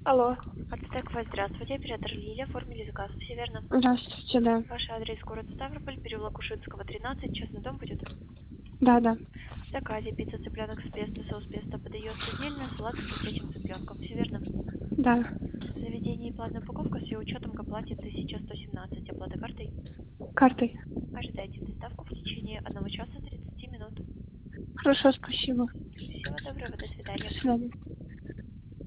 Алло. Артек, здравствуйте, оператор Лилия, оформили заказ, все верно? Здравствуйте, да. Ваш адрес город Ставрополь, переулок Ушинского, 13, частный дом будет? Да, да. В заказе пицца цыпленок с песто, соус песто подается отдельно, салат с кипрячим цыпленком, все верно? Да. Заведение и платная упаковка с ее учетом к оплате 1117, оплата картой. Картой. Ожидайте доставку в течение 1 часа 30 минут. Хорошо, спасибо. Всего доброго, до До свидания. свидания.